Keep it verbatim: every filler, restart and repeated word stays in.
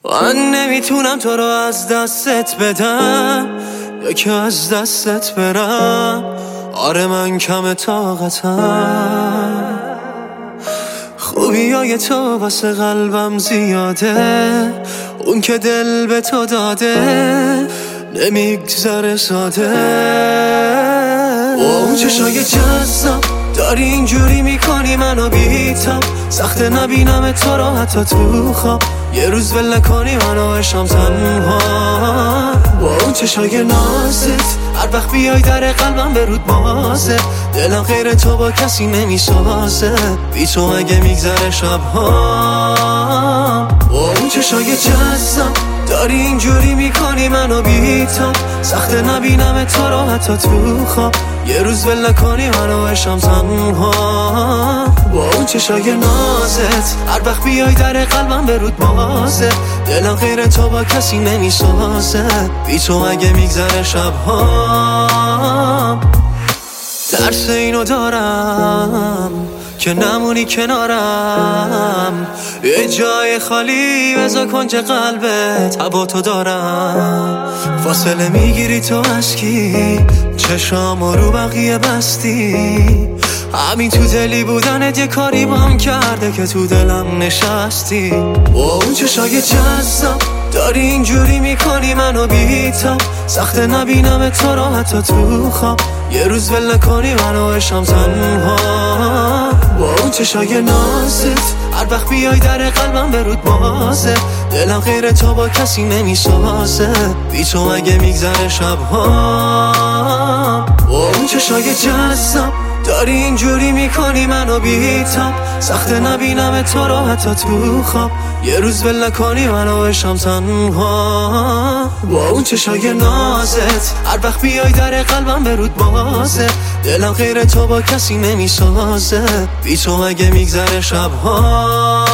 من نمیتونم تو رو از دستت بدم یا که از دستت برم. آره من کم طاقتم، خوبی های تو واسه قلبم زیاده، اون که دل به تو داده نمیگذره ساده. و اون چشای جذاب داری اینجوری میکنی منو بی‌تاب، سخته نبینم تو رو حتی تو خواب، یه روز ول کنی منو عشقم تنها. و اون چشای نازت هر وقت بیای در قلبم به رود بازه، دلم غیر تو با کسی نمیسازه، بی تو اگه میگذره شبها. و اون چشای جذاب داری اینجوری میکنی منو بی‌تاب، سخته نبینم تو رو حتی تو خواب، یه روز ول کنی منو عشقم تنها. با اون چشای نازت هر وقت بیای در قلبم به رود بازه، دلم غیر تو با کسی نمیسازه، بی تو اگه میگذره شبها. ترس اینو دارم که نمونی کنارم، یه جای خالی بذار کنج قلبت، هوا تو دارم. فاصله میگیری تو از کی؟ چشامو رو بقیه بستی، همین تو دلی بودنت یه کاری بام کرده که تو دلم نشستی. و اون چشای جذاب داری اینجوری میکنی منو بی‌تاب، سخته نبینم تو رو حتی تو خواب، یه روز ول کنی منو عشقم تنها. و اون چشای نازت هر وقت بیای در قلبم به رود بازه، دلم غیر تو با کسی نمیسازه، بی تو اگه میگذره شبها. و اون چشای جذاب داری اینجوری میکنی منو بی‌تاب، سخته نبینم تو رو حتی تو خواب، یه روز ول کنی منو عشقم تنها. با اون چشای نازت هر وقت بیای در قلبم به رود بازه، دلم غیر تو با کسی نمیسازه، بی تو اگه میگذره شبها.